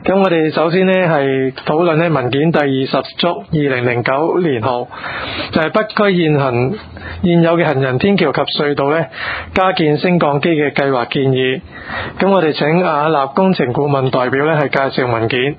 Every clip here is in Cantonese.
咁我哋首先呢係討論呢文件第20組2009年號，就係北區現有嘅行人天橋及隧道呢加建升降機嘅計劃建議。咁我哋請亞立工程顧問代表呢係介紹文件。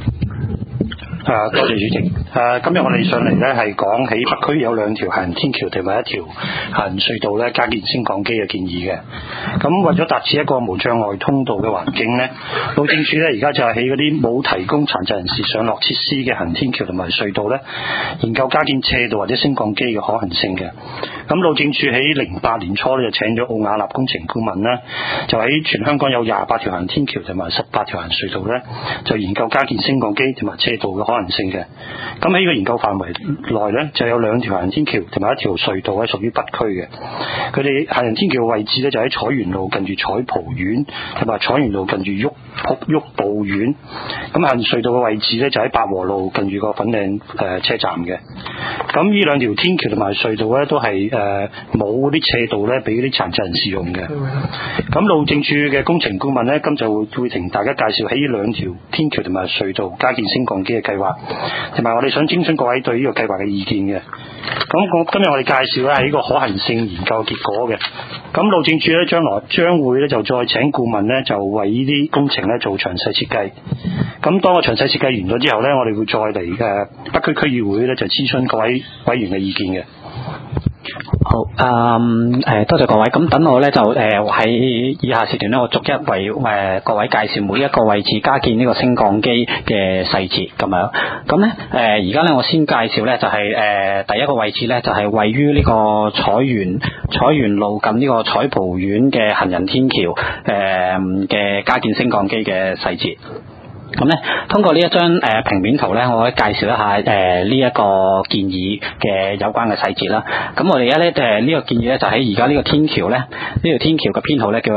多謝主席。今日我哋上嚟咧係講起北區有2條行人天橋同埋1條行人隧道咧加建升降機嘅建議嘅。咁為咗達至一個無障礙通道嘅環境咧，路政署咧而家就係起嗰啲冇提供殘疾人士上落設施嘅行人天橋同埋隧道咧，研究加建斜道或者升降機嘅可行性嘅。咁路政署喺08年初咧就請咗奧雅立工程顧問啦，就喺全香港有28條行人天橋同埋18條行人隧道咧，就研究加建升降機同埋斜道嘅可能性嘅。咁喺呢個研究範圍內咧，就有2條行人天橋同埋1條隧道係屬於北區嘅。佢哋行人天橋嘅位置咧就喺彩園路近住彩蒲苑，同埋彩園路近住旭步苑。咁行人隧道嘅位置咧就喺八和路近住個粉嶺車站嘅。咁呢2條天橋同埋隧道咧都係冇啲斜道咧俾啲殘疾人士用嘅。咁路政署嘅工程顧問咧，今就會同大家介紹喺呢2條天橋同埋隧道加建升降機嘅計劃，同埋我哋想徵詢各位對呢個計劃嘅意見嘅。咁今日我哋介紹咧係呢個可行性研究結果嘅。咁路政署咧將會咧就再請顧問咧就為呢啲工程咧做詳細設計。咁當個詳細設計完咗之後咧，我哋會再嚟北區區議會咧就諮詢各位委員嘅意見嘅。 好，多謝各位。咁等我咧就喺以下時段咧，我逐一為各位介紹每一個位置加建呢個升降機嘅細節咁樣。咁咧而家咧我先介紹咧就係第一個位置咧就係位於呢個彩園路近呢個彩蒲苑嘅行人天橋嘅加建升降機嘅細節。咁咧，通過呢一張平面圖咧，我可以介紹一下呢一個建議嘅有關嘅細節啦。咁我哋而家咧呢個建議咧就喺而家呢個天橋咧，呢條天橋嘅編號咧叫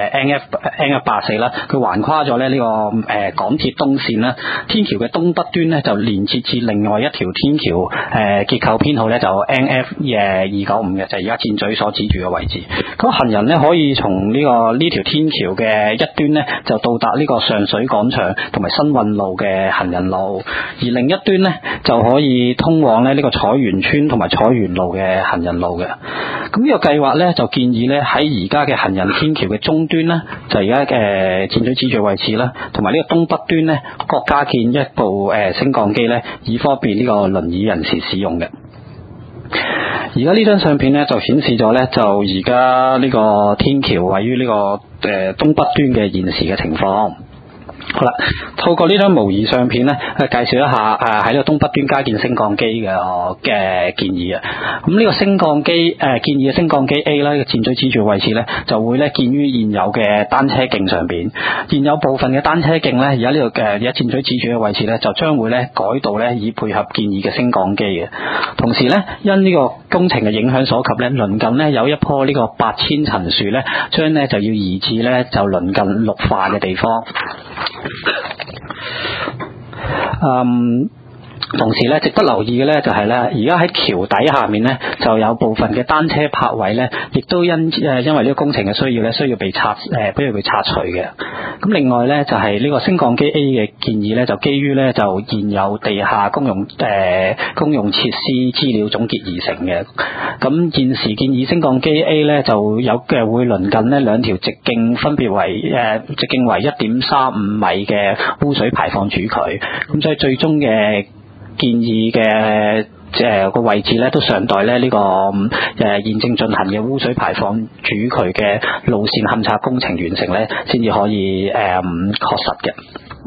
NF84啦，佢橫跨咗咧呢個港鐵東線啦。天橋嘅東北端咧就連接至另外一條天橋結構編號咧就 NF295嘅，就係而家箭嘴所指住嘅位置。咁行人咧可以從呢條天橋嘅一端咧就到達呢個上水廣場同埋新運路嘅行人路，而另一端咧就可以通往咧呢個彩園村同埋彩園路嘅行人路嘅。咁呢個計劃咧就建議咧喺而家嘅行人天橋嘅中端咧，就而家嘅箭嘴指住位置啦，同埋呢個東北端咧各加建一部升降機咧，以方便呢個輪椅人士使用嘅。而家呢張相片咧就顯示咗咧，就而家呢個天橋位於呢個東北端嘅現時嘅情況。好啦，透過呢張模擬相片咧，介紹一下喺呢個東北端加建升降機嘅建議啊。咁呢個升降機建議嘅升降機 A 啦，呢個箭嘴指住位置咧，就會咧建於現有嘅單車徑上邊。現有部分嘅單車徑咧，而家呢度而家箭嘴指住嘅位置咧，就將會咧改道咧，以配合建議嘅升降機嘅。同時咧，因呢個工程嘅影響所及咧，鄰近咧有一棵呢個8000層樹咧，將咧就要移至咧就鄰近綠化嘅地方。同時咧，值得留意嘅咧就係咧，而家喺橋底下面咧，就有部分嘅單車泊位咧，亦都因為呢個工程嘅需要咧，需要被拆除嘅。咁另外咧，就係呢個升降機 A 嘅建議咧，就基於咧就現有地下公用設施資料總結而成嘅。咁現時建議升降機 A 咧就有嘅會鄰近呢2條直徑分別為直徑為 1.35 米嘅污水排放主渠。咁所以最終嘅建議嘅個位置咧，都尚待咧呢個現正進行嘅污水排放主渠嘅路線勘測工程完成咧，先至可以確實嘅。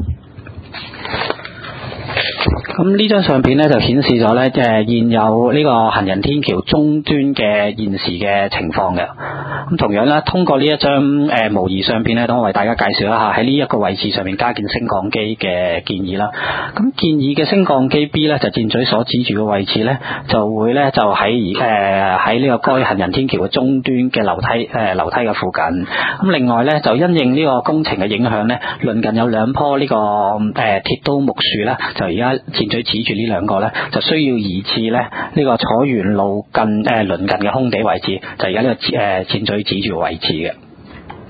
咁呢張相片咧就顯示咗咧現有呢個行人天橋中端嘅現時嘅情況嘅。咁同樣咧，通過呢一張模擬相片咧，等我為大家介紹一下喺呢一個位置上面加建升降機嘅建議啦。咁建議嘅升降機 B 咧就箭嘴所指住嘅位置咧，就會咧就喺呢個該行人天橋嘅中端嘅樓梯嘅附近。咁另外咧就因應呢個工程嘅影響咧，鄰近有2棵呢個鐵刀木樹啦，就而家箭嘴指住呢2個咧，就需要移至咧呢個彩園路鄰近嘅空地位置，就而家呢個箭嘴指住位置嘅。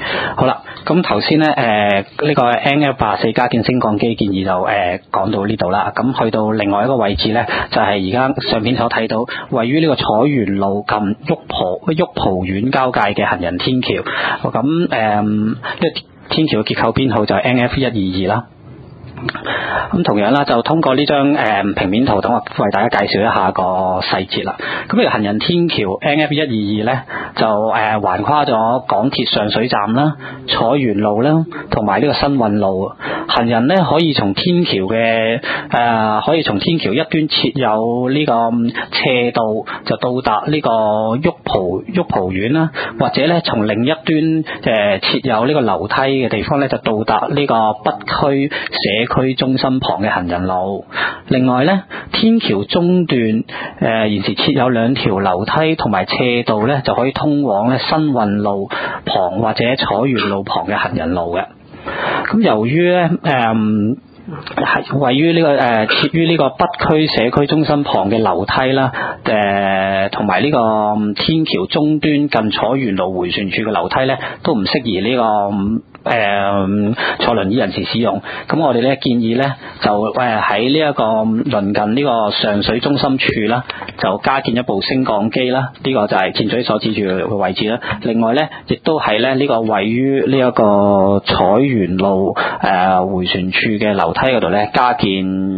好啦，咁頭先咧呢個 NF84 加建升降機建議就講到呢度啦。咁去到另外一個位置咧，就係而家上片所睇到，位於呢個彩園路近旭蒲苑交界嘅行人天橋。咁呢個天橋嘅結構編號就係 NF122啦。咁同樣啦，就通過呢張平面圖，等我為大家介紹一下個細節啦。咁呢個行人天橋 NF122 咧，就橫跨咗港鐵上水站啦、彩園路啦，同埋呢個新運路。行人咧可以從天橋嘅一端設有呢個斜道，就到達呢個旭蒲苑啦，或者咧從另一端設有呢個樓梯嘅地方咧，就到達呢個北區社區中心旁嘅行人路。另外咧，天橋中段現時設有2條樓梯同埋斜道咧，就可以通往咧新運路旁或者彩園路旁嘅行人路嘅。咁由於咧係位於呢個設於呢個北區社區中心旁嘅樓梯啦，同埋呢個天橋中端近彩園路迴旋處嘅樓梯咧，都唔適宜呢個坐輪椅人士使用。咁我哋咧建議咧就喺呢一個鄰近呢個上水中心處啦，就加建一部升降機啦。呢個就係箭嘴所指住嘅位置啦。另外咧，亦都係咧呢個位於呢一個彩園路迴旋處嘅樓梯嗰度咧，加建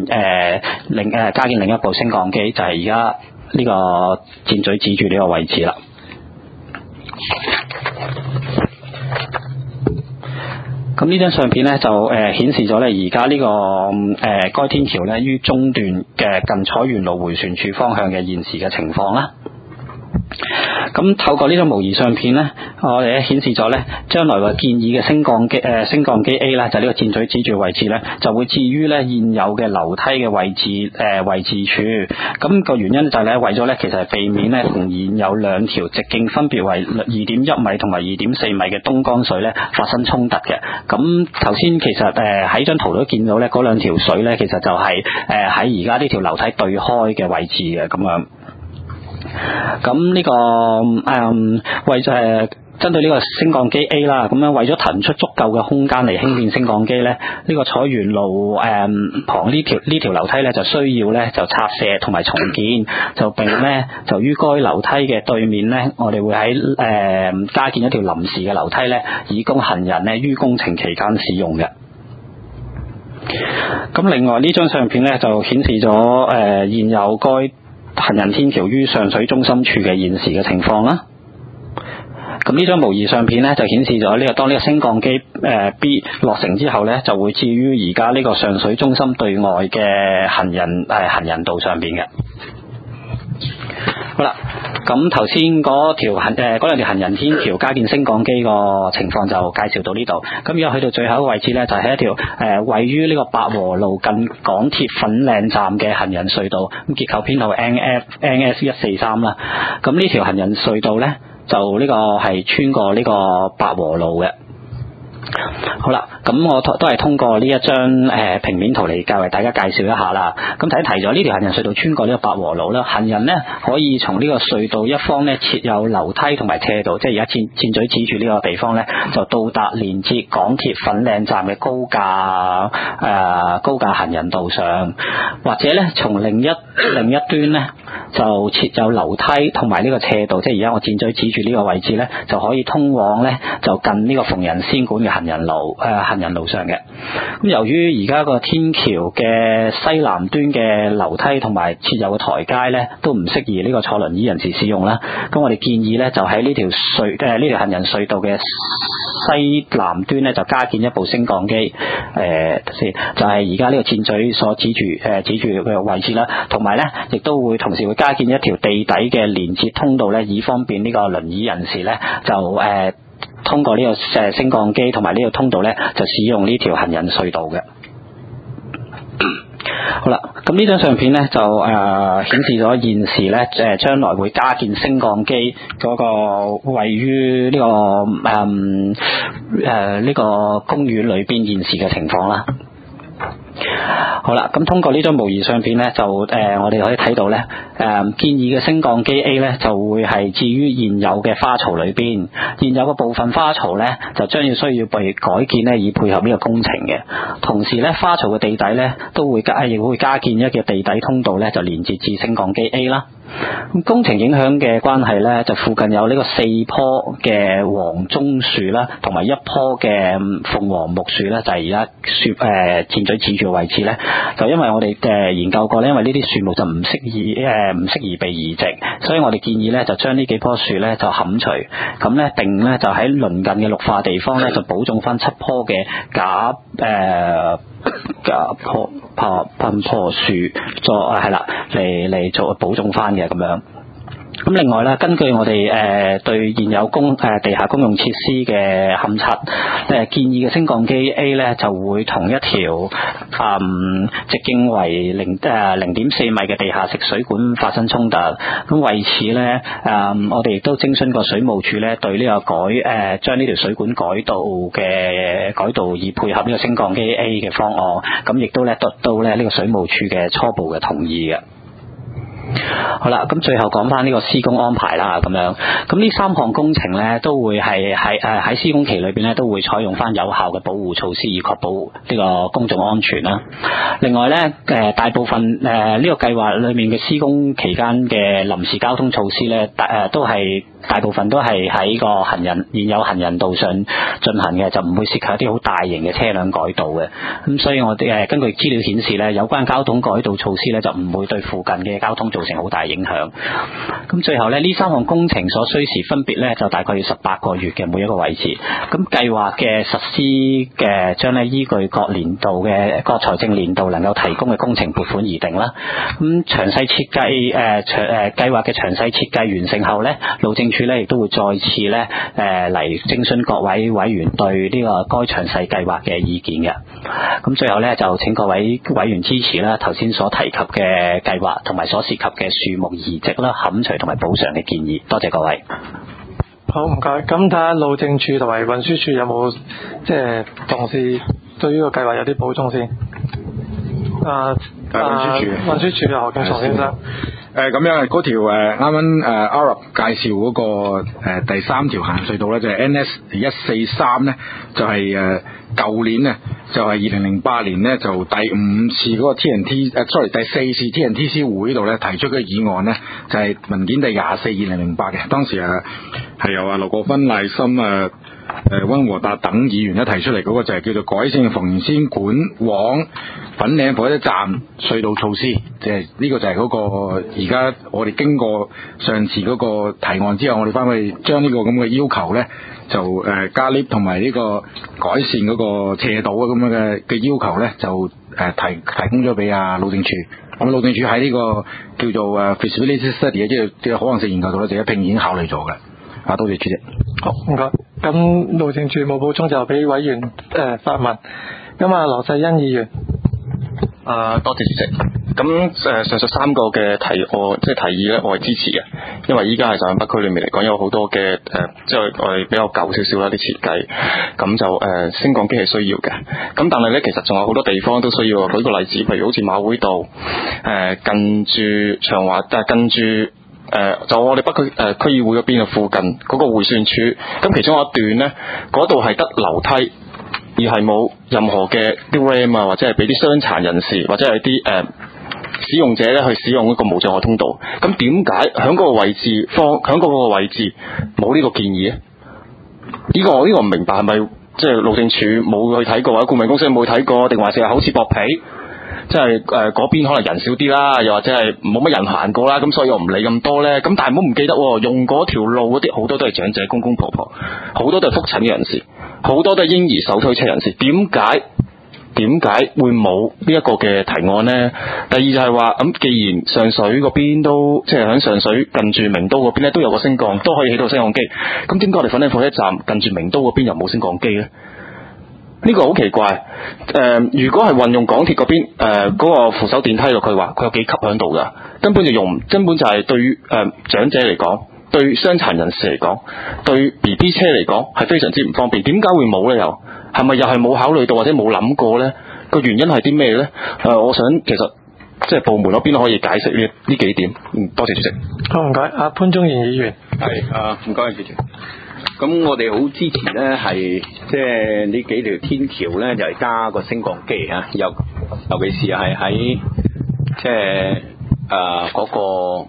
另一部升降機，就係而家呢個箭嘴指住呢個位置啦。咁呢張相片咧就顯示咗咧而家呢個該天橋咧於中段嘅近彩園路迴旋處方向嘅現時嘅情況啦。咁透過呢張模擬相片咧，我哋咧顯示咗咧將來嘅建議嘅升降機 A 啦，就呢個箭嘴指住位置咧，就會置於咧現有嘅樓梯嘅位置處。咁個原因就係咧為咗咧其實係避免咧同現有2條直徑分別為2.1米同埋2.4米嘅東江水咧發生衝突嘅。咁頭先其實喺張圖都見到咧嗰2條水咧，其實就係喺而家呢條樓梯對開嘅位置嘅咁樣。咁呢個為咗針對呢個升降機 A 啦，咁樣為咗騰出足夠嘅空間嚟興建升降機咧，呢個彩園路旁呢條樓梯咧就需要咧就拆卸同埋重建，就並咧就於該樓梯嘅對面咧，我哋會喺加建一條臨時嘅樓梯咧，以供行人咧於工程期間使用嘅。咁另外呢張相片咧就顯示咗現有該行人天橋於上水中心處嘅現時嘅情況啦。咁呢張模擬相片咧就顯示咗當呢個升降機B 落成之後咧，就會置於而家呢個上水中心對外嘅行人道上邊嘅。好啦，咁頭先嗰2條行人天橋加建升降機個情況就介紹到呢度。咁而家去到最後一個位置咧，就係一條位於呢個百和路近港鐵粉嶺站嘅行人隧道，咁結構編號 NS143啦。咁呢條行人隧道咧，就呢個係穿過呢個百和路嘅。好啦，咁我都係通過呢一張平面圖嚟為大家介紹一下啦。咁提咗呢條行人隧道穿過呢個百和路啦，行人呢可以從呢個隧道一方呢設有樓梯同埋斜道，即係而家箭嘴指住呢個地方呢，就到達連接港鐵粉嶺站嘅高架行人道上，或者呢從另一端呢就設有樓梯同埋呢個斜道，即係而家我箭嘴指住呢個位置呢，就可以通往呢就近呢個縫人仙館嘅行人路上嘅。咁由於而家個天橋嘅西南端嘅樓梯同埋設有嘅台階咧，都唔適宜呢個坐輪椅人士使用啦。咁我哋建議咧，就喺呢條行人隧道嘅西南端咧，就加建一部升降機。就係而家呢個箭嘴所指住嘅位置啦。同埋咧，亦都會同時會加建一條地底嘅連接通道咧，以方便呢個輪椅人士咧就通過呢個升降機同埋呢個通道咧，就使用呢條行人隧道嘅。好啦，咁呢張相片咧就顯示咗現時咧將來會加建升降機嗰個位於呢個公園裏邊現時嘅情況啦。 好啦，咁通過呢張模擬相片咧，就我哋可以睇到咧，建議嘅升降機 A 咧就會係置於現有嘅花槽裏邊，現有嘅部分花槽咧就將要需要被改建咧，以配合呢個工程嘅。同時咧，花槽嘅地底咧都會亦會加建一個地底通道咧，就連接至升降機 A 啦。咁工程影響嘅關係咧，就附近有呢個4棵嘅黃棕樹啦，同埋1棵嘅鳳凰木樹咧，就係而家箭嘴指住嘅位置咧，就因為我哋研究過咧，因為呢啲樹木就唔適宜被移植，所以我哋建議咧就將呢幾棵樹咧就砍除，咁咧並咧就喺鄰近嘅綠化地方咧就補種翻7棵嘅假棵樹嚟做補種翻嘅咁樣。咁另外咧，根據我哋對現有地下公用設施嘅勘測，建議嘅升降機 A 咧就會同一條直徑為0.4米嘅地下食水管發生衝突。咁為此咧，我哋亦都徵詢過水務署咧，對呢個將呢條水管改道以配合呢個升降機 A 嘅方案，咁亦都咧得到咧呢個水務署嘅初步嘅同意嘅。好啦，咁最後講翻呢個施工安排啦，咁樣，咁呢3項工程咧都會係喺施工期裏邊咧都會採用翻有效嘅保護措施，以確保呢個公眾安全啦。另外咧，大部分呢個計劃裏面嘅施工期間嘅臨時交通措施咧，大部分都係喺個現有行人道上進行嘅，就唔會涉及一啲好大型嘅車輛改道嘅。咁所以我哋根據資料顯示咧，有關交通改道措施咧就唔會對附近嘅交通造成好大影響。咁最後咧，呢3項工程所需時分別咧就大概要18個月嘅每一個位置。咁計劃嘅實施嘅將咧依據各財政年度能夠提供嘅工程撥款而定啦。咁詳細設計計劃嘅詳細設計完成後咧，路政署咧亦都會再次咧嚟徵詢各位委員對呢個該詳細計劃嘅意見嘅。咁最後咧就請各位委員支持啦頭先所提及嘅計劃同埋所涉及嘅樹木移植啦、砍除同埋補償嘅建議。多謝各位。 好，唔該。咁睇下路政署同埋運輸署有冇同事對呢個計劃有啲補充先。運輸署何景松先生。 咁樣嗰條啱啱Arab 介紹嗰個第3條行隧道咧，就係 NS143咧，就係舊年咧，就係2008年咧，就第4次 TNTC 會度咧提出嘅議案咧，就係文件第24/2008嘅。當時係由劉國勳、賴森溫和達等議員咧提出嚟，嗰個就係叫做改善蓬瀛仙館往粉嶺火車站隧道措施，即係呢個就係嗰個而家我哋經過上次嗰個提案之後，我哋翻去將呢個咁嘅要求咧，就加 lift 同埋呢個改善嗰個斜道咁樣嘅要求咧，就提供咗俾路政署。咁路政署喺呢個叫做feasibility study 即係可能性研究度咧，就一並已經考慮咗嘅。多謝主席。 好，唔該。咁路政署冇補充就俾委員發問。咁羅世恩議員。 多謝主席。咁上述3個嘅提議咧，我係支持嘅，因為依家係大北區裏面嚟講有好多嘅即係我哋比較舊少少啦啲設計，咁就升降機係需要嘅。咁但係咧，其實仲有好多地方都需要。舉個例子，譬如好似馬會道近住長華，近住就我哋北區區議會嗰邊嘅附近嗰個迴旋處，咁其中有一段咧，嗰度係得樓梯，而係冇任何嘅啲 ramp 啊，或者係俾啲傷殘人士或者係啲使用者咧去使用一個無障礙通道。咁點解響嗰個位置響嗰個位置冇呢個建議咧？呢個唔明白，係咪即係路政署冇去睇過，或者顧問公司冇去睇過，定還是係口似薄皮？即係嗰邊可能人少啲啦，又或者係冇乜人行過啦，咁所以我唔理咁多咧。咁但係唔好唔記得，用嗰條路嗰啲好多都係長者、公公婆婆，好多都係覆診嘅人士，好多都係嬰兒手推車人士。點解會冇呢一個嘅提案呢？第二就係話咁，既然上水嗰邊都即係喺上水近住名都嗰邊咧都有個升降，都可以起到升降機，咁點解我哋粉嶺火車站近住名都嗰邊又冇升降機呢？呢個好奇怪。如果係運用港鐵嗰邊嗰個扶手電梯嘅，佢話佢有幾級喺度㗎，根本就係對於長者嚟講，對傷殘人士嚟講，對 BB 車嚟講係非常之唔方便。點解會冇呢？係咪又係冇考慮到或者冇諗過呢？ 個原因係啲咩咧？我想其實即係部門嗰邊都可以解釋呢幾點。多謝主席。 好，唔該，阿潘宗賢議員。 係唔該主席。咁我哋好支持咧，係即係呢幾條天橋咧，就係加個升降機啊，尤其是係喺即係嗰個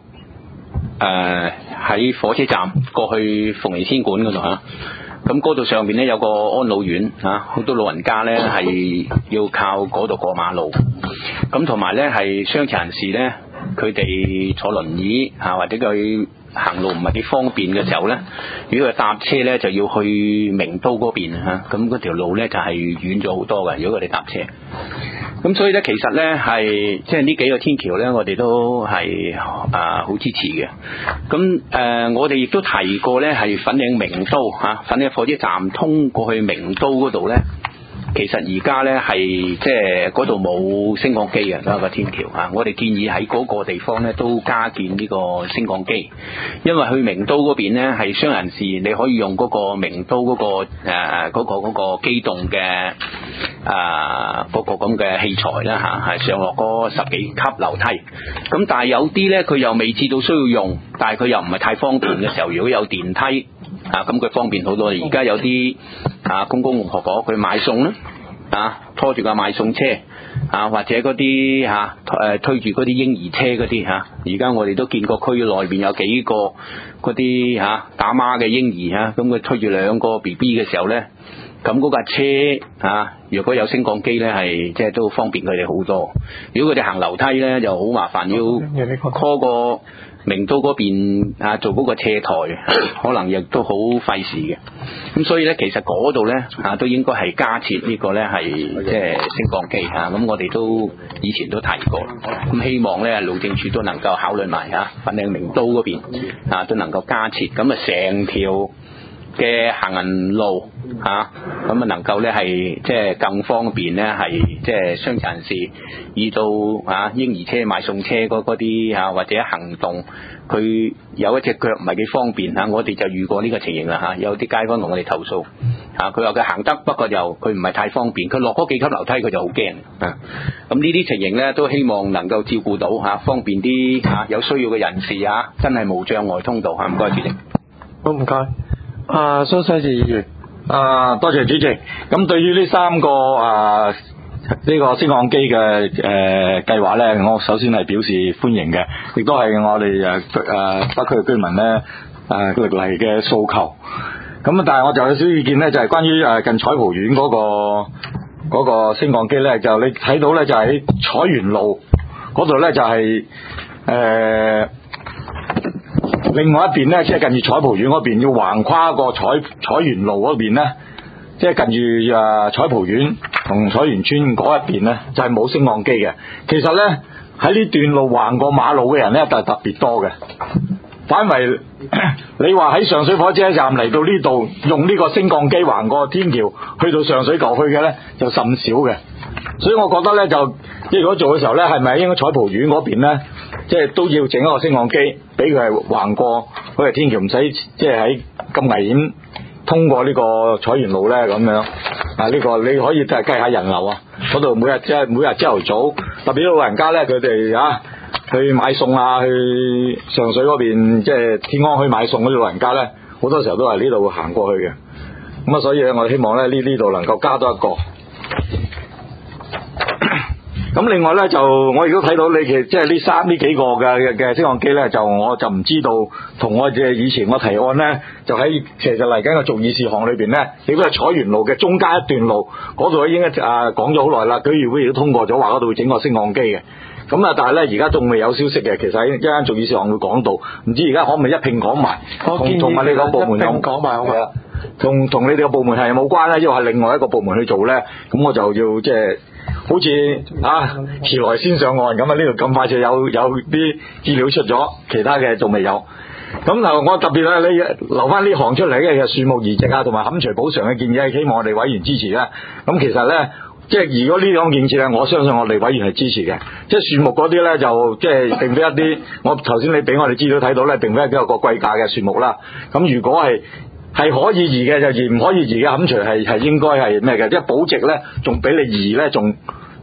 喺火車站過去鳳梨天館嗰度嚇。咁嗰度上邊咧有個安老院嚇，好多老人家咧係要靠嗰度過馬路。咁同埋咧係傷殘人士咧，佢哋坐輪椅嚇或者佢行路唔係幾方便嘅時候咧，如果佢搭車咧就要去名都嗰邊嚇，咁嗰條路咧就係遠咗好多嘅。如果佢哋搭車，咁所以咧其實咧係即係呢幾個天橋咧，我哋都係好支持嘅。咁我哋亦都提過咧，係粉嶺名都嚇，粉嶺火車站通過去名都嗰度咧。其實而家咧係即係嗰度冇升降機嘅嗰個天橋啊！我哋建議喺嗰個地方咧都加建呢個升降機，因為去名都嗰邊咧係傷人士，你可以用嗰個名都嗰個機動嘅嗰個咁嘅器材啦嚇，係上落嗰10幾級樓梯。咁但係有啲咧佢又未至到需要用，但係佢又唔係太方便嘅時候，如果有電梯。咁佢方便好多。而家有啲公公婆婆佢買餸啦，拖住架買餸車或者嗰啲推住嗰啲嬰兒車嗰啲而家我哋都見過區內邊有幾個嗰啲打孖嘅嬰兒咁佢推住2個 BB 嘅時候咧，咁嗰架車如果有升降機咧，係即係都方便佢哋好多。如果佢哋行樓梯咧，就好麻煩，要 call 個名都嗰邊做嗰個斜台，可能亦都好費事嘅。咁所以咧，其實嗰度咧都應該係加設呢個咧係即係升降機咁我哋都以前都提過。咁希望咧路政署都能夠考慮埋粉嶺名都嗰邊都能夠加設，咁成條嘅行人路咁能夠咧係即係更方便咧係即係傷殘人士遇到嬰兒車買餸車嗰啲或者行動佢有一隻腳唔係幾方便我哋就遇過呢個情形啦有啲街坊同我哋投訴佢話佢行得，不過又佢唔係太方便，佢落嗰幾級樓梯佢就好驚咁呢啲情形咧都希望能夠照顧到方便啲有需要嘅人士真係無障礙通道唔該主席。 好，唔該。蘇世志議員。 多謝主席。咁對於呢3個呢個升降機嘅計劃咧，我首先係表示歡迎嘅，亦都係我哋北區嘅居民咧歷嚟嘅訴求。咁但係我就有少少意見咧，就係關於近彩蒲苑嗰個升降機咧，就你睇到咧就喺彩園路嗰度咧就係另外一邊咧，即係近住彩蒲苑嗰邊，要橫跨個彩園路嗰邊咧，即係近住彩蒲苑同彩園村嗰一邊咧，就係冇升降機嘅。其實咧喺呢段路橫過馬路嘅人咧，就係特別多嘅。反為你話喺上水火車站嚟到呢度用呢個升降機橫過天橋去到上水舊區嘅咧，就甚少嘅。所以我覺得咧，就即係如果做嘅時候咧，係咪應該彩蒲苑嗰邊咧，即係都要整一個升降機，俾佢係橫過嗰條天橋，唔使即係喺咁危險通過呢個彩園路咧咁樣。呢個你可以計下人流啊，嗰度每日朝頭早，特別老人家咧，佢哋去買餸去上水嗰邊即係天安墟買餸嗰啲老人家咧，好多時候都係呢度行過去嘅。咁所以咧，我希望咧呢度能夠加多一個。咁另外咧就我亦都睇到你即係呢幾個嘅升降機咧，我就唔知道同我以前我提案咧，就喺其實嚟緊個續議事項裏邊咧，亦都係彩園路嘅中間一段路嗰度已經講咗好耐啦，區議會亦都通過咗話嗰度會整個升降機嘅。咁但係咧而家仲未有消息嘅，其實喺一間續議事項會講到，唔知而家可唔可以一併講埋，同埋你個部門講埋好嘛？ 同你哋個部門係冇關咧，因為係另外一個部門去做咧，咁我就要即係。好似遲來先上岸咁呢度咁快就有啲資料出咗，其他嘅仲未有。咁我特別咧，你留翻呢行出嚟嘅樹木移植同埋砍除補償嘅建議，希望我哋委員支持啦。咁其實咧，即係如果呢種建設咧，我相信我哋委員係支持嘅。即係樹木嗰啲咧，就即係並非一啲，我頭先你俾我哋資料睇到咧，並非一個貴價嘅樹木啦。咁如果係可以移嘅就移，唔可以移嘅砍除係應該係咩嘅？即係保值咧，仲比你移咧仲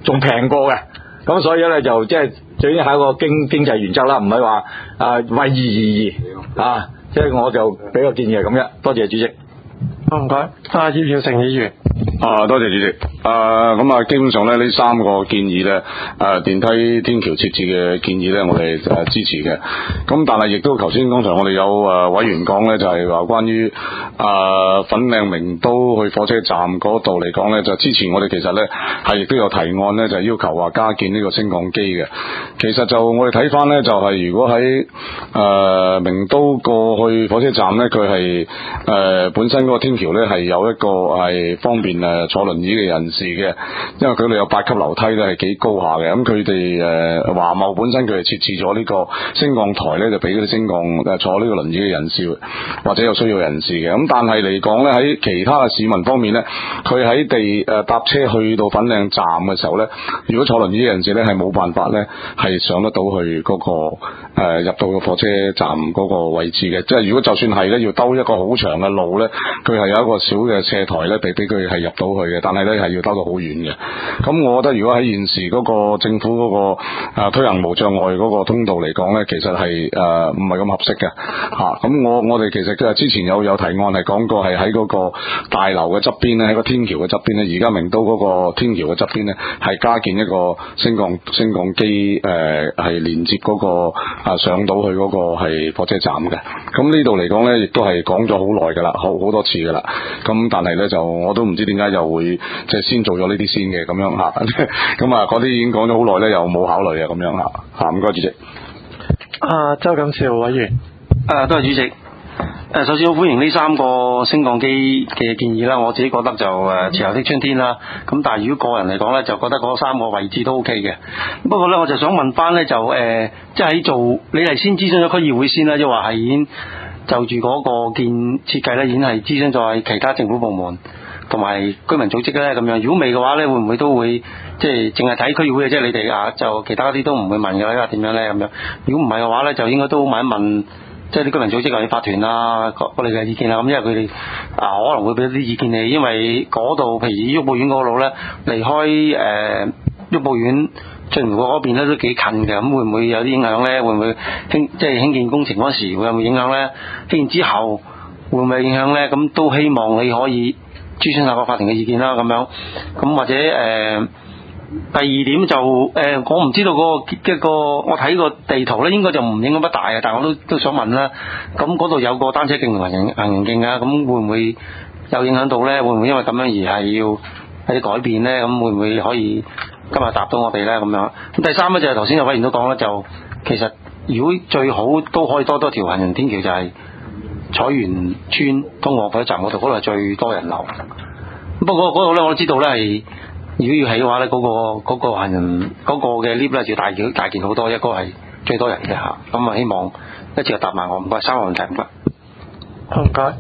仲平過嘅。咁所以咧就即係最緊係一個經濟原則啦，唔係話為義而義即係我就俾個建議係咁樣。多謝主席。 好，唔該。葉耀成議員。 多謝主席。咁基本上咧呢三個建議咧，電梯天橋設置嘅建議咧，我哋支持嘅。咁但係亦都頭先剛才我哋有委員講咧，就係話關於粉嶺明都去火車站嗰度嚟講咧，就之前我哋其實咧係亦都有提案咧，就係要求話加建呢個升降機嘅。其實就我哋睇翻咧，就係如果喺明都過去火車站咧，佢係本身嗰個天橋咧係有一個係方便坐輪椅嘅人士嘅，因為佢哋有8級樓梯咧係幾高下嘅。咁佢哋華懋本身佢係設置咗呢個升降台咧，就俾嗰啲升降坐呢個輪椅嘅人士或者有需要人士嘅。咁但係嚟講咧，喺其他嘅市民方面咧，佢喺搭車去到粉嶺站嘅時候咧，如果坐輪椅嘅人士咧係冇辦法咧係上得到去嗰個入到個火車站嗰個位置嘅。即係如果就算係咧要兜一個好長嘅路咧，佢係有一個小嘅斜台咧俾佢係入到去嘅，但係咧係要兜到好遠嘅。咁我覺得如果喺現時嗰個政府嗰個推行無障礙嗰個通道嚟講咧，其實係唔係咁合適嘅嚇。咁我哋其實之前有提案係講過係喺嗰個大樓嘅側邊咧，喺個天橋嘅側邊咧，而家明都嗰個天橋嘅側邊咧係加建一個升降機係連接嗰個上到去嗰個係火車站嘅。咁呢度嚟講咧，亦都係講咗好耐㗎啦，好多次㗎啦。咁但係咧就我都唔知點解又會即係先做咗呢啲先嘅咁樣嚇。咁嗰啲已經講咗好耐咧，又冇考慮啊咁樣嚇。唔該主席。 周錦兆委員。 多謝主席。首先好歡迎呢3個升降機嘅建議啦，我自己覺得就遲後的春天啦。咁但係如果個人嚟講咧，就覺得嗰3個位置都 OK 嘅。不過咧，我就想問翻咧，就即係喺做你係先諮詢咗區議會先啦，即係話係已經就住嗰個設計咧，已經係諮詢咗其他政府部門同埋居民組織咧咁樣。如果未嘅話咧，會唔會都會即係淨係睇區議會嘅，即係你哋就其他啲都唔會問嘅啦，點樣咧咁樣？如果唔係嘅話咧，就應該都問一問。即係啲居民組織或者法團我哋嘅意見啦，咁因為佢哋可能會俾啲意見你，因為嗰度譬如郁寶苑嗰度咧，離開郁寶苑進湖嗰邊咧都幾近嘅，咁會唔會有啲影響咧？會唔會即係興建工程嗰時會有冇影響咧？興建之後會唔會有影響咧？咁都希望你可以諮詢下個法團嘅意見啦，咁樣咁或者第二點就我唔知道我睇個地圖咧，應該就唔影響不大嘅，但係我都想問啦。咁嗰度有個單車徑同行人徑啊，咁會唔會有影響到咧？會唔會因為咁樣而係要有啲改變咧？咁會唔會可以今日答到我哋咧？咁樣。咁第三咧就係頭先有委員都講啦，就其實如果最好都可以多條行人天橋，就係彩園村通往火車站嗰度係最多人流。不過嗰度咧我都知道咧係。如果要起嘅話咧，嗰個行人嗰個嘅 lift 咧就大件好多，一個係最多人嘅嚇。咁希望一次就答埋我，唔該，3個問題唔該。 好唔該。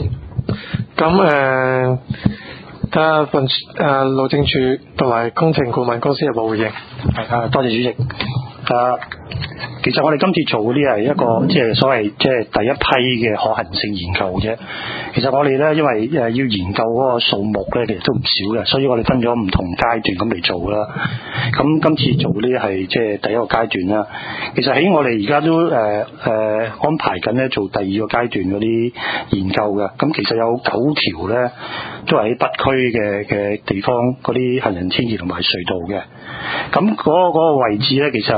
咁睇下路政署同埋工程顧問公司有冇回應？ 係多謝主席。其實我哋今次做嗰啲係一個即係所謂即係第一批嘅可行性研究啫。其實我哋咧，因為要研究嗰個數目咧，其實都唔少嘅，所以我哋分咗唔同階段咁嚟做啦。咁今次做呢係即係第一個階段啦。其實喺我哋而家都安排緊咧做第二個階段嗰啲研究嘅。咁其實有9條咧都係喺北區嘅地方嗰啲行人天橋同埋隧道嘅。咁嗰個位置咧，其實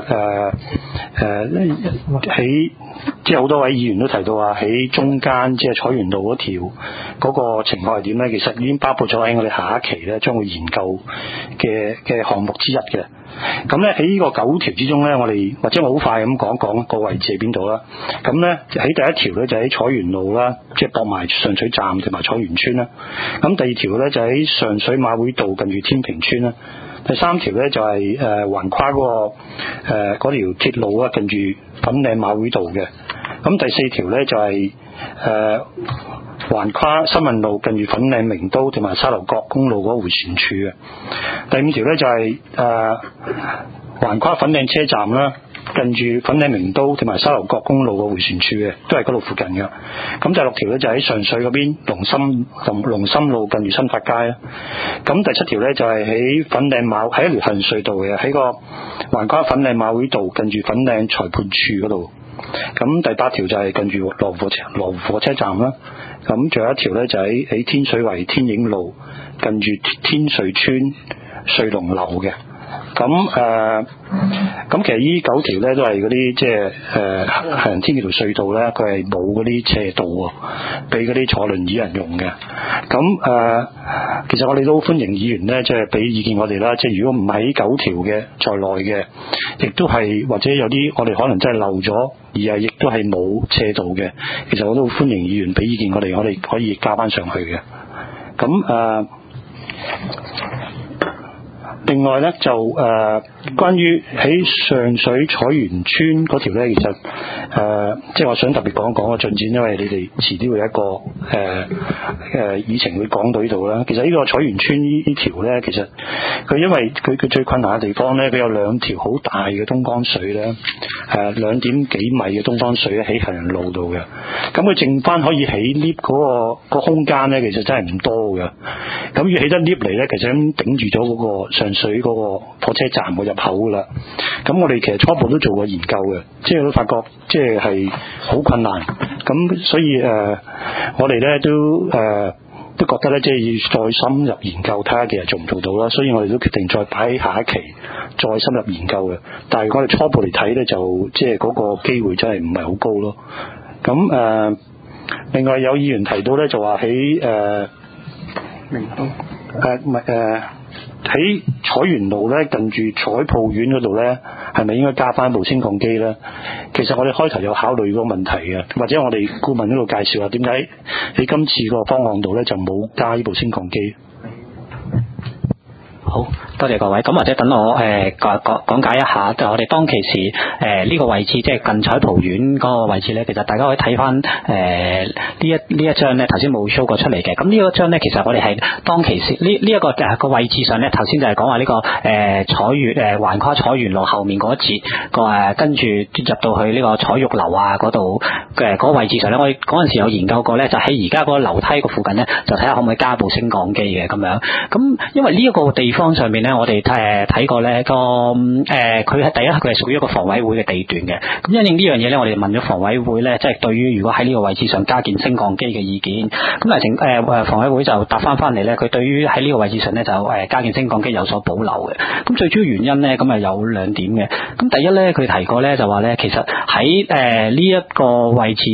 喺即係好多位議員都提到話喺中間即係彩園路嗰條嗰個情況係點咧？其實已經包括咗喺我哋下一期咧將會研究嘅項目之一嘅。咁咧喺呢個9條之中咧，我哋或者我好快咁講個位置喺邊度啦。咁咧喺第一條咧就喺彩園路啦，即係駁埋上水站同埋彩園村啦。咁第二條咧就喺上水馬會道近住天平村啦。第3條咧就係橫跨嗰條鐵路啊，近住粉嶺馬會道嘅。咁第4條咧就係橫跨新運路近住粉嶺明都同埋沙頭角公路嗰回旋處嘅。第5條咧就係橫跨粉嶺車站啦， 近住粉嶺名都同埋沙頭角公路個迴旋處嘅，都係嗰度附近嘅。咁第6條咧就喺上水嗰邊龍琛路近住新發街啦。咁第7條咧就係喺粉嶺馬喺一條行人隧道嘅，喺個橫跨粉嶺馬會道近住粉嶺裁判處嗰度。咁第8條就係近住羅湖火車站啦。咁仲有一條咧就喺天水圍天影路近住天瑞村瑞龍樓嘅。咁其實呢9條咧都係嗰啲即係行人天橋隧道咧，佢係冇嗰啲斜道喎，俾嗰啲坐輪椅人用嘅。其實我哋都歡迎議員咧，即係俾意見我哋啦。即係如果唔喺9條嘅在內嘅，亦都係或者有啲我哋可能真係漏咗，而係亦都係冇斜道嘅。其實我都歡迎議員俾意見我哋可以加翻上去嘅。另外咧就關於喺上水彩園村嗰條咧，其實即係我想特別講一講個進展，因為你哋遲啲會有一個議程會講到呢度啦。其實呢個彩園村呢條咧，其實佢因為佢最困難嘅地方咧，佢有2條好大嘅東江水咧，2點幾米嘅東江水咧喺行人路度嘅。咁佢剩翻可以起 lift 嗰個空間咧，其實真係唔多嘅。咁要起得 lift 嚟咧，其實咁頂住咗嗰個上水嗰個火車站個入口噶啦。咁我哋其實初步都做過研究嘅，即係都發覺即係好困難。咁所以我哋咧都覺得咧，即係要再深入研究睇下其實做唔做到啦。所以我哋都決定再擺下一期再深入研究嘅。但係我哋初步嚟睇咧，就即係嗰個機會真係唔係好高咯。咁另外有議員提到咧，就話喺明都喺彩園路咧，近住彩鋪苑嗰度咧，係咪應該加翻部升降機咧？其實我哋開頭有考慮嗰個問題嘅，或者我哋顧問嗰度介紹下點解喺今次個方案度咧就冇加呢部升降機。 好多謝各位，咁或者等我講解一下，就我哋當其時呢個位置，即係近彩蒲苑嗰個位置咧，其實大家可以睇翻呢一張咧，頭先冇 show 過出嚟嘅。咁呢一張咧，其實我哋係當其時呢一個個位置上咧，頭先就係講話呢個橫跨彩園路後面嗰一節跟住入到去呢個彩玉樓啊嗰度嘅嗰個位置上咧，我哋嗰陣時有研究過咧，就喺而家嗰個樓梯個附近咧，就睇下可唔可以加部升降機嘅咁樣。咁因為呢一個地方上面咧，我哋睇過咧佢係第一，佢係屬於一個房委會嘅地段嘅。咁因應呢樣嘢咧，我哋問咗房委會咧，即係對於如果喺呢個位置上加建升降機嘅意見。咁房委會就答翻嚟咧，佢對於喺呢個位置上咧就加建升降機有所保留嘅。咁最主要原因咧，咁有2點嘅。咁第一咧，佢提過咧就話咧，其實喺呢一個位置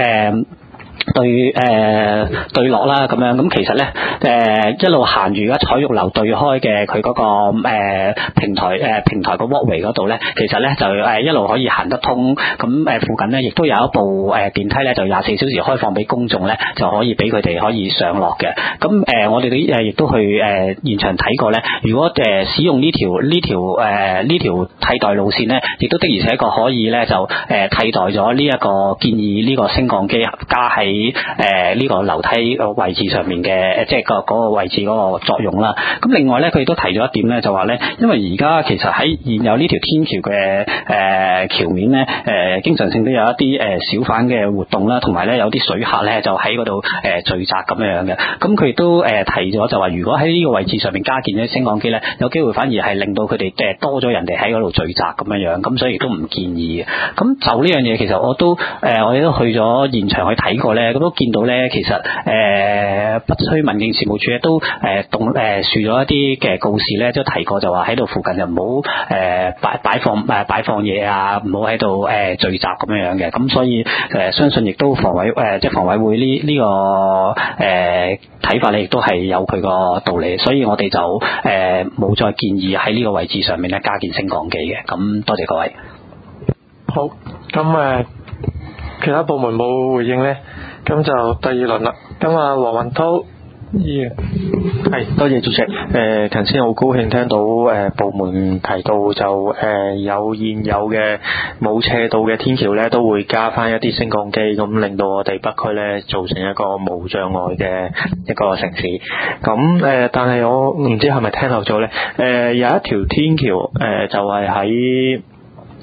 對落啦咁樣，咁其實咧一路行住而家彩玉樓對開嘅佢嗰個平台個 walkway 嗰度咧，其實咧就一路可以行得通。咁附近咧亦都有一部電梯咧，就24小時開放俾公眾咧，就可以俾佢哋可以上落嘅。咁我哋亦都去現場睇過咧，如果使用呢條替代路線咧，亦都的而且確可以咧就替代咗呢一個建議呢個升降機加喺呢個樓梯個位置上面嘅，即係嗰個位置嗰個作用啦。咁另外咧，佢亦都提咗一點咧，就話咧，因為而家其實喺現有呢條天橋嘅橋面咧，經常性都有一啲小販嘅活動啦，同埋咧有啲水客咧就喺嗰度聚集咁樣嘅。咁佢亦都提咗就話，如果喺呢個位置上面加建咗升降機咧，有機會反而係令到佢哋多咗人哋喺嗰度聚集咁樣，咁所以亦都唔建議嘅。咁就呢樣嘢，其實我哋都去咗現場去睇過咧。咁都見到咧，其實北區民政事務處咧都豎咗一啲嘅告示咧，都提過就話喺度附近就唔好擺放嘢啊，唔好喺度聚集咁樣嘅。咁所以相信亦都房委會呢個睇法咧，亦都係有佢個道理。所以我哋就冇再建議喺呢個位置上面咧加建升降機嘅。咁多謝各位。 好，咁其他部門冇回應咧，咁就第2輪啦。咁黃雲濤議員， 係多謝主席。頭先好高興聽到部門提到就有現有嘅冇斜道嘅天橋咧，都會加翻一啲升降機，咁令到我哋北區咧造成一個無障礙嘅一個城市。咁但係我唔知係咪聽漏咗咧？有一條天橋就係喺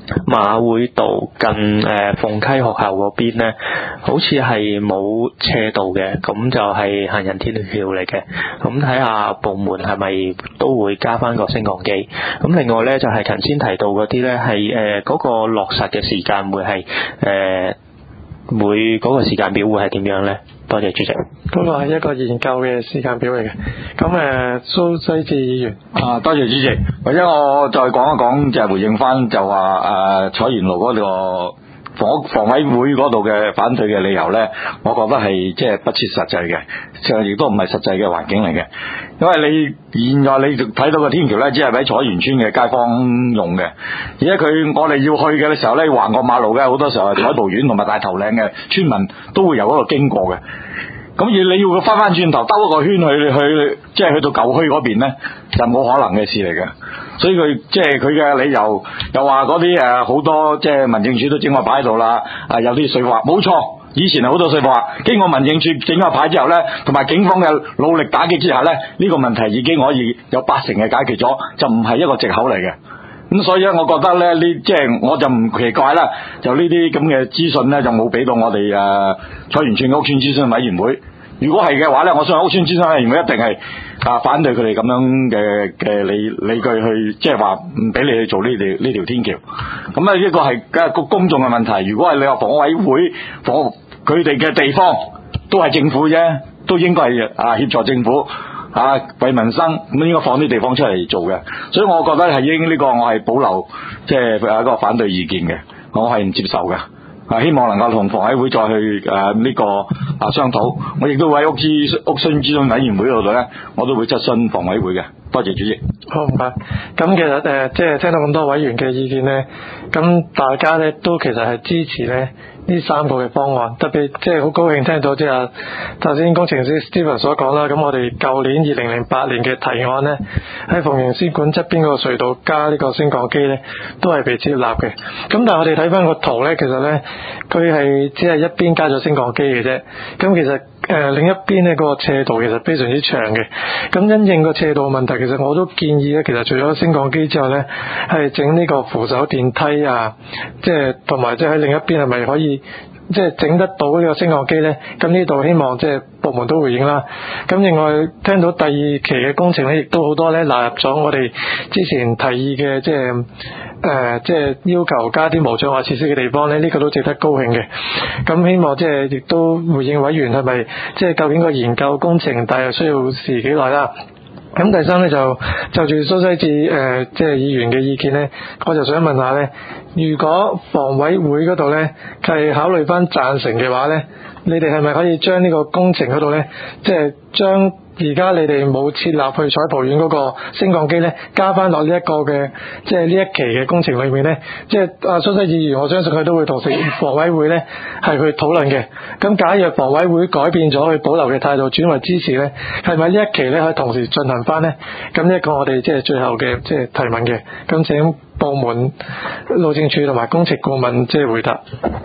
馬會道近鳳溪學校嗰邊咧，好似係冇斜道嘅，咁就係行人天橋嚟嘅。咁睇下部門係咪都會加翻個升降機。咁另外咧就係頭先提到嗰啲咧係嗰個落實嘅時間會係會嗰個時間表會係點樣咧？多謝主席。 嗰個係一個研究嘅時間表嚟嘅。咁蘇西智議員。 多謝主席。或者我再講一講，就係回應翻就話彩園路嗰個房委會嗰度嘅反對嘅理由咧，我覺得係即係不切實際嘅，就亦都唔係實際嘅環境嚟嘅。因為你現在你睇到個天橋咧，只係俾彩園村嘅街坊用嘅，而且我哋要去嘅時候咧，橫過馬路嘅，好多時候係彩蒲苑同埋大頭嶺嘅村民都會由嗰度經過嘅。咁而你要佢翻轉頭兜一個圈去即係去到舊墟嗰邊咧，就冇可能嘅事嚟嘅。所以佢即係佢嘅理由又話嗰啲好多即係民政處都整個牌喺度啦，有啲說話冇錯，以前係好多說話，經過民政處整個牌之後咧，同埋警方嘅努力打擊之下咧，呢個問題已經可以有80%嘅解決咗，就唔係一個藉口嚟嘅。咁所以咧，我覺得咧，即係我就唔奇怪啦，就呢啲咁嘅資訊咧，就冇俾到我哋彩園村屋邨諮詢委員會。如果係嘅話咧，我相信屋邨諮詢委員會一定係反對佢哋咁樣嘅理據去，即係話唔俾你去做呢條天橋。咁呢個係個公眾嘅問題。如果係你話房委會佢哋嘅地方都係政府啫，都應該係協助政府為民生，咁應該放啲地方出嚟做嘅。所以我覺得係應呢個我係保留即係一個反對意見嘅，我係唔接受嘅。希望能夠同房委會再去呢個商討。我亦都會喺屋邨諮詢委員會嗰度咧，我都會質詢房委會嘅。多謝主席。 好，唔該。咁其實即係聽到咁多委員嘅意見咧，咁大家咧都其實係支持咧呢3個嘅方案，特別即係好高興聽到即係頭先工程師 Steven 所講啦。咁我哋舊年2008年嘅提案咧，喺鳳形絲管側邊嗰個隧道加呢個升降機咧，都係被接納嘅。咁但係我哋睇翻個圖咧，其實咧佢係只係一邊加咗升降機嘅啫。咁其實另一邊咧嗰個斜道其實非常之長嘅。咁因應個斜道問題，其實我都建議咧，其實除咗升降機之外咧，係整呢個扶手電梯即係同埋即係喺另一邊係咪可以即係整得到呢個升降機咧？咁呢度希望即係部門都回應啦。咁另外聽到第2期嘅工程咧，亦都好多咧納入咗我哋之前提議嘅即係要求加啲無障礙設施嘅地方咧，呢個都值得高興嘅。咁希望即係亦都回應委員係咪即係究竟個研究工程大約需要時幾耐啦？咁第3咧就住蘇西智即係議員嘅意見咧，我就想問下咧，如果房委會嗰度咧係考慮翻贊成嘅話咧，你哋係咪可以將呢個工程嗰度咧，即係將而家你哋冇設立去彩蒲苑嗰個升降機咧，加翻落呢一個嘅即係呢一期嘅工程裏面咧，即係蘇西智議員，我相信佢都會同房委會咧係去討論嘅。咁假若房委會改變咗去保留嘅態度，轉為支持咧，係咪呢一期咧可以同時進行翻咧？咁呢一個我哋即係最後嘅即係提問嘅。咁請部門路政署同埋工程顧問即係回答。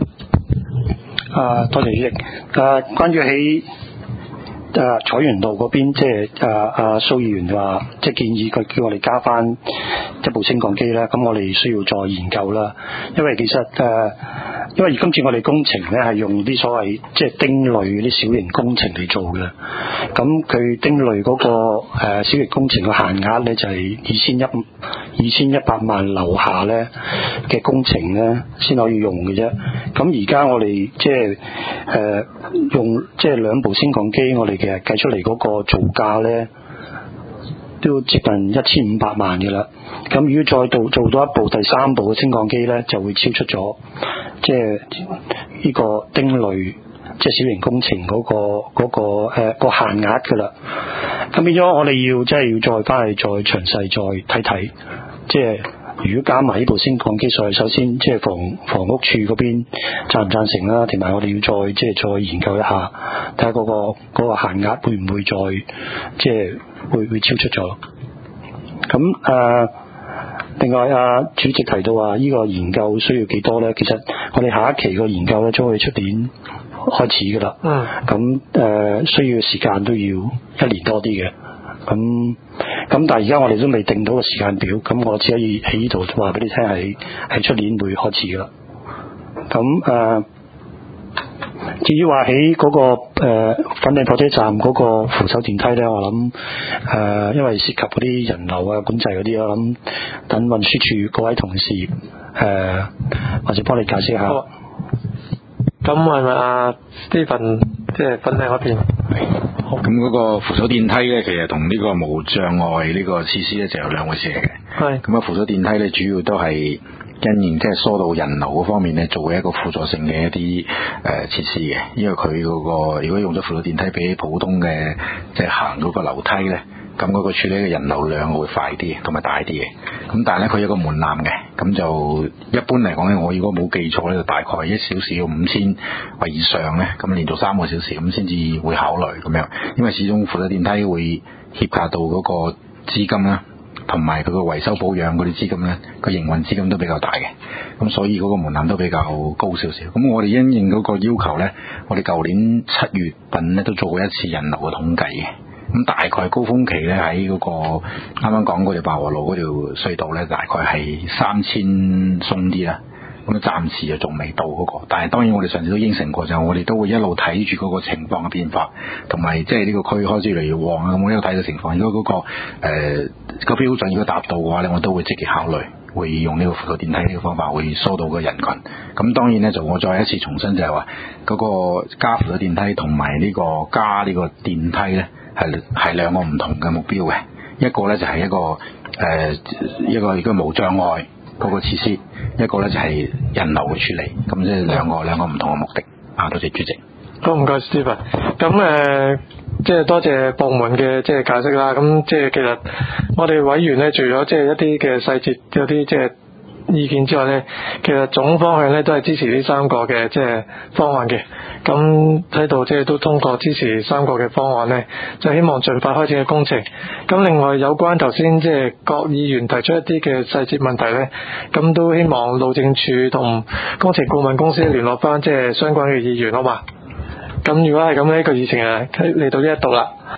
多謝主席。關於喺彩園道嗰邊，即係蘇議員話，即係建議佢叫我哋加翻一部升降機啦。咁我哋需要再研究啦。因為其實因為今次我哋工程咧係用啲所謂即係丁類啲小型工程嚟做嘅。咁佢丁類嗰個小型工程嘅限額咧就係2100萬樓下咧嘅工程咧先可以用嘅啫。咁而家我哋即係用即係2部升降機，我哋其實計出嚟嗰個造價咧都接近1500萬嘅啦。咁如果再做多一部第3部嘅升降機咧，就會超出咗即係呢個丁類即係小型工程嗰個限額嘅啦。咁變咗我哋要即係要再翻去再詳細再睇睇，即係如果加埋呢部升降機上去，首先即係房屋處嗰邊贊唔贊成啦，同埋我哋要再研究一下，睇下嗰個限額會唔會再即係會超出咗。咁另外主席提到話呢個研究需要幾多咧？其實我哋下一期個研究咧將會出年開始噶啦。咁需要時間都要1年多啲嘅。 咁但係而家我哋都未定到個時間表，咁我只可以喺呢度話俾你聽係出年會開始噶啦。咁至於話喺嗰個粉嶺火車站嗰個扶手電梯咧，我諗因為涉及嗰啲人流啊管制嗰啲，我諗等運輸處各位同事或者幫你解釋下。 咁係咪啊 Stephen 即係粉嶺嗰邊？ 咁嗰個扶手電梯咧，其實同呢個無障礙呢個設施咧就有兩回事嚟嘅。 係。咁扶手電梯咧，主要都係因應即係疏導人流嗰方面咧，做一個輔助性嘅一啲設施嘅。因為佢嗰個如果用咗扶手電梯比起普通嘅即係行嗰個樓梯咧，咁嗰個處理嘅人流量會快啲同埋大啲嘅。咁但係咧佢有個門檻嘅，咁就一般嚟講咧，我如果冇記錯咧，就大概1小時要5000或以上咧，咁連續3個小時咁先至會考慮咁樣。因為始終扶手電梯會協調到嗰個資金啦，同埋佢個維修保養嗰啲資金咧，個營運資金都比較大嘅，咁所以嗰個門檻都比較高少少。咁我哋因應嗰個要求咧，我哋舊年7月份咧都做過一次人流嘅統計嘅。咁大概高峰期咧喺嗰個啱啱講嗰條白河路嗰條隧道咧，大概係3000鬆啲啦。咁暫時就仲未到嗰個，但係當然我哋上次都應承過，就我哋都會一路睇住嗰個情況嘅變化，同埋即係呢個區開始越嚟越旺啊！咁我一路睇到情況，如果嗰個標準如果達到嘅話咧，我都會積極考慮，會用呢個扶手電梯呢個方法會疏導個人群。咁當然咧，就我再一次重申就係話，嗰個加扶手電梯同埋呢個加呢個電梯咧，係兩個唔同嘅目標嘅。一個咧就係一個無障礙嗰個設施，一個咧就係人流嘅處理，咁即係兩個唔同嘅目的。多謝主席。 好，唔該 Stephen。咁即係多謝部門嘅即係解釋啦。咁即係其實我哋委員咧，除咗即係一啲嘅細節有啲即係意見之外咧，其實總方向咧都係支持呢3個嘅即係方案嘅。咁喺度即係都通過支持3個嘅方案咧，就希望盡快開始嘅工程。咁另外有關頭先即係各議員提出一啲嘅細節問題咧，咁都希望路政署同工程顧問公司聯絡翻即係相關嘅議員，好嘛？咁如果係咁呢個議程嚟到呢一度啦。